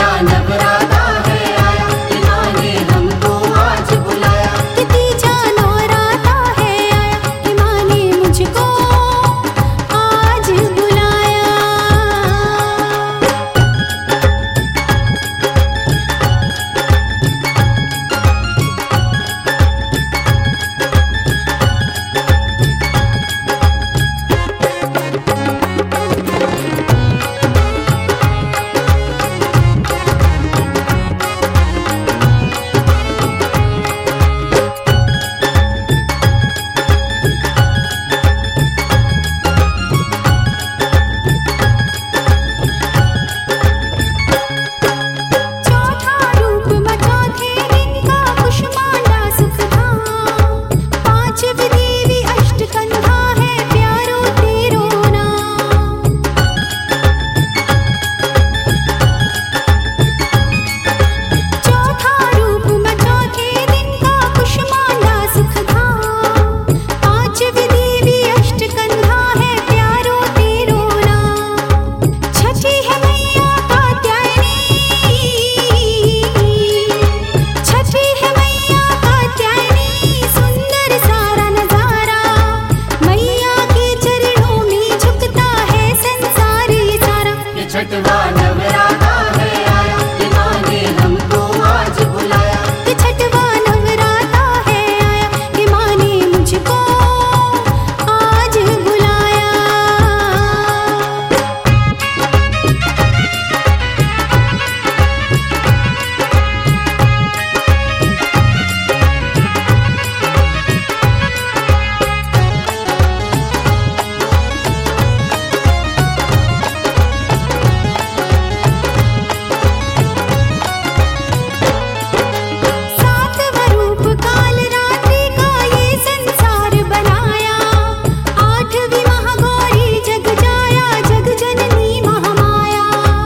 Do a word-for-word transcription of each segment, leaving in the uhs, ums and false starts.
तीजा नवराता है आया, कि माँ ने हमको आज बुलाया। कि तीजा नवराता है आया, कि माँ ने मुझको आज बुलाया। चौथा रूप में चौथे दिन का कुष्मांडा सुखधाम, पांचवी देवी अष्टकंधा है प्यारो तेरो नाम। चौथा रूप में चौथे दिन का कुष्मांडा सुखधाम, पांचवी देवी अष्टकंधा है प्यारो तेरो नाम। छठी है मैया कात्यायनी, छठी है मैया कात्यायनी, सुंदर सारा नजारा, मैया के चरणों में झुकता है संसार ये सारा। कि छठवा नवराता है आया, कि माँ ने हमको आज बुलाया। कि छठवा नवराता है आया, कि माँ ने मुझको आज बुलाया। सातवां रूप काल रात्रि का ये संसार बनाया, आठवीं महागौरी जग जाया, जग जननी महामाया।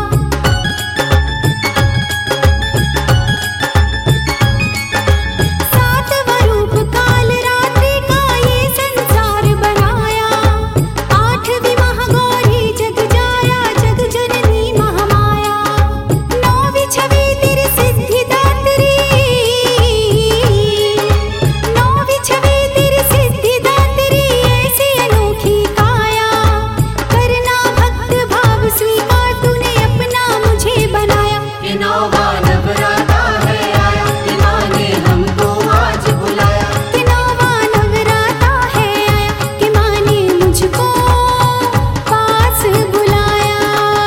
सातवां रूप काल रात्रि का ये संसार बनाया, आठवीं महागौरी जग जाया, जग जननी महामाया। नौवीं छवि तेरी सिद्धिदात्री, नौवीं छवि तेरी सिद्धिदात्री, ऐसी अनोखी काया, करना भक्त भाव स्वीकार, तूने अपना मुझे बनाया। कि नौवा नवराता है आया, कि माँ ने हमको आज बुलाया। कि नौवा नवराता है आया, कि माँ ने मुझको पास बुलाया।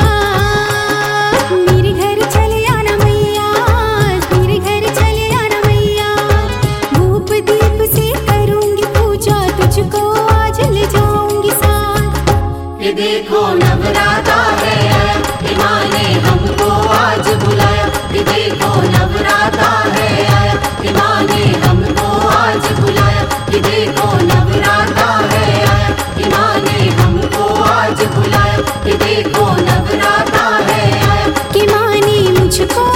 मेरे घर चले आना मैया, मेरे घर चले आना मैया, धूप दीप से करूंगी पूजा, तुझको आज ले जाऊंगी साथ। कि देखो नवराता है आया, कि माँ ने हमको आज बुलाया। कि देखो नवराता है आया, कि माँ ने हमको आज बुलाया। कि देखो नवराता है आया, कि माँ ने हमको आज बुलाया। कि देखो नवराता है आया, कि माँ ने मुझको